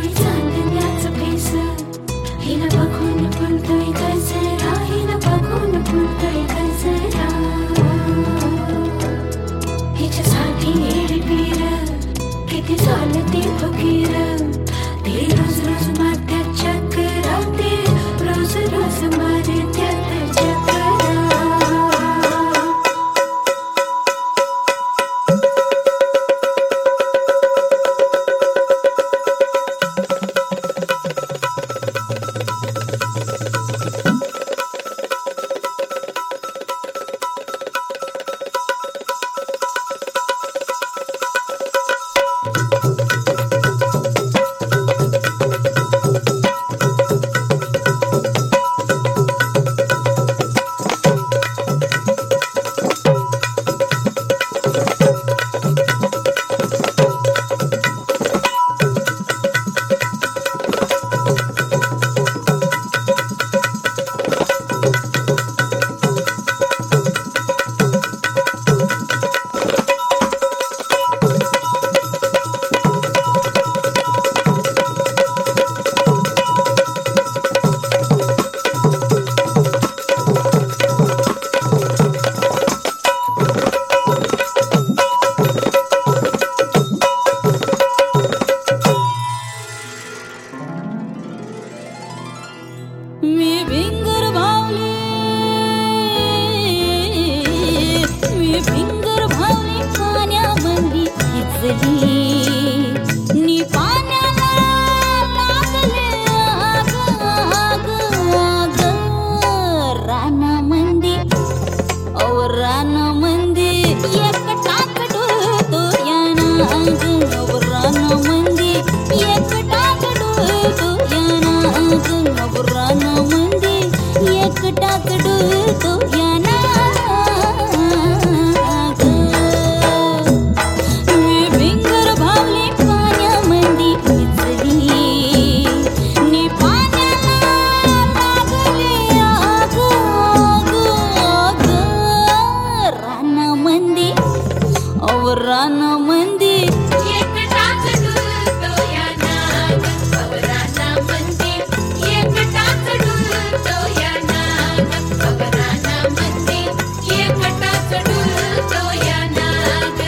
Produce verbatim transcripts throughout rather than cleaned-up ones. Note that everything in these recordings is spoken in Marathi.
डोळी चांदण्याचं फेस हिला बघून फुलतोय गजरा हिला बघून फुलतोय गजरा हिच्यासाठी एडपीर किती झालं ते फकीर ते रोज रोज मारत्यात चक्रा ते रोज रोज मारत्यात चक्रा मी भिंगर भावली मी भिंगर भावली पाण्यामध्ये खिचली नी पाण्याला लागले आग आग आग रानामध्ये अव रानामध्ये एक टाक डोलतो या नाग अव रानामध्ये एक टाक डोलतो या नाग अव रानामध्ये एक टाक डोलतो या नाग मी भिंगर भावली पाण्यामध्ये खिचली नी पाण्याला लागले आग आग आग रानामध्ये अव रानामध्ये एक टाक डोलतो या नाग अव रानामध्ये एक टाक डोलतो या नाग अव रानामध्ये एक टाक डोलतो या नाग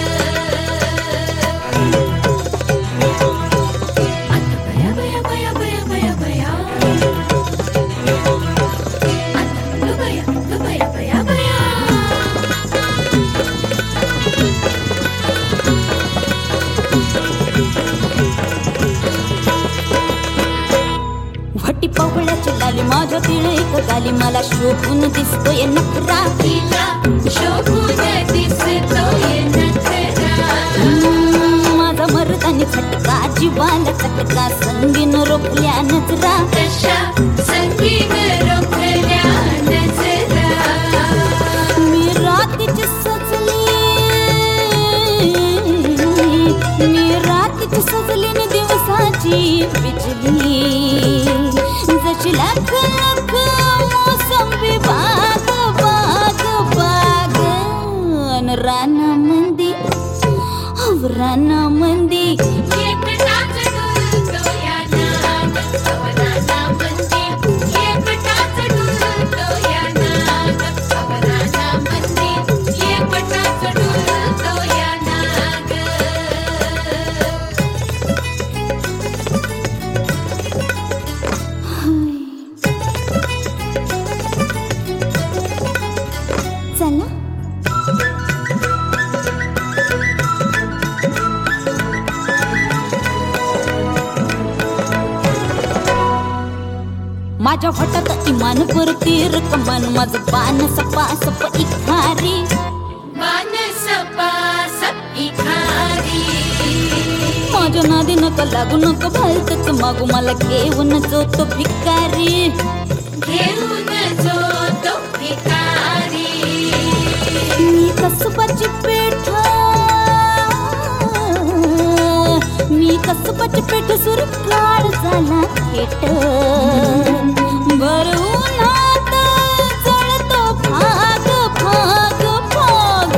आता बया बया बया बया बया बया आता बया बया बया बया भटी पवळ्याची लाली माझ्या तिळ एक गाली मला शोभून दिसतोय नखरा तिला शोभून दिसतोय नखरा माझा मर्दानी खटका जीवाला चटका संगीन रोखल्या नजरा कशा संगीन रोखल्या नजरा मी रात्रीची सजली मी रात्रीची सजली न दिवसाची बिजली जशी लाख लाख मोसंबी बाग बाग बाग अन रानामध्ये अव रानामध्ये एक टाक डोलतो या नाग अव रानामध्ये एक टाक डोलतो या नाग अव रानामध्ये एक टाक डोलतो या नाग चला माझ्या होटात इमान परती रकमान माझं बाण सपा सप इखारी बाण सपा सप इखारी माझ्या नादी नका लागू नका भलतच मागू मला घेऊन जो तो भिकारी घेऊन जो तो भिकारी मी कसबाची पेठ मी कसबाची पेठ सुर काळ झाला थेट भर उन्हात जळतो भाग भाग भाग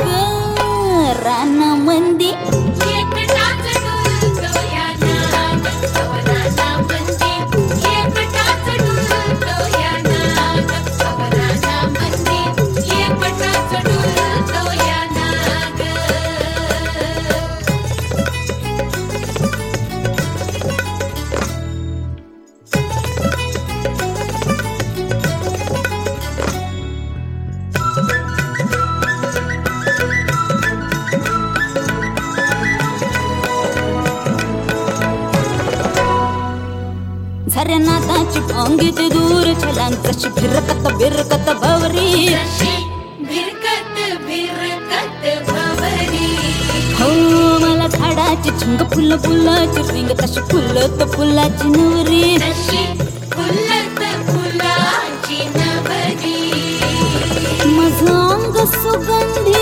रानामध्ये एक टाक डोलतो या नाग अव रानामध्ये साऱ्या नादाची भांगीत दूर छलान कशी भिरकत भिरकत भवरी भिरकत भिरकत भवरी हो मला झाडाची झुंग फुल फुलाची रिंग तशी फुलत फुलाची नवरी फुलत फुलाची नवरी माझं अंग सुगंधी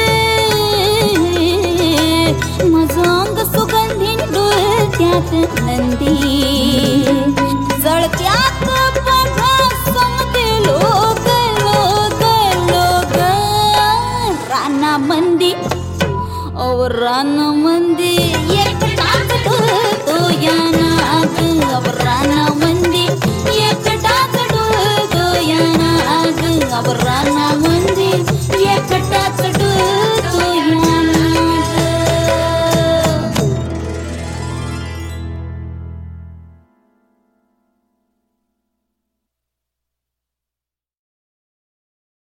माझं अंग सुगंधी डोळ्यात नंदी जळत्यात बघा समते लोक लोक लोक राना मंदी ओ राना मंदी एकटाच तो या नाग अब राना मंदी एकटाच तो या नाग अब राना मंदी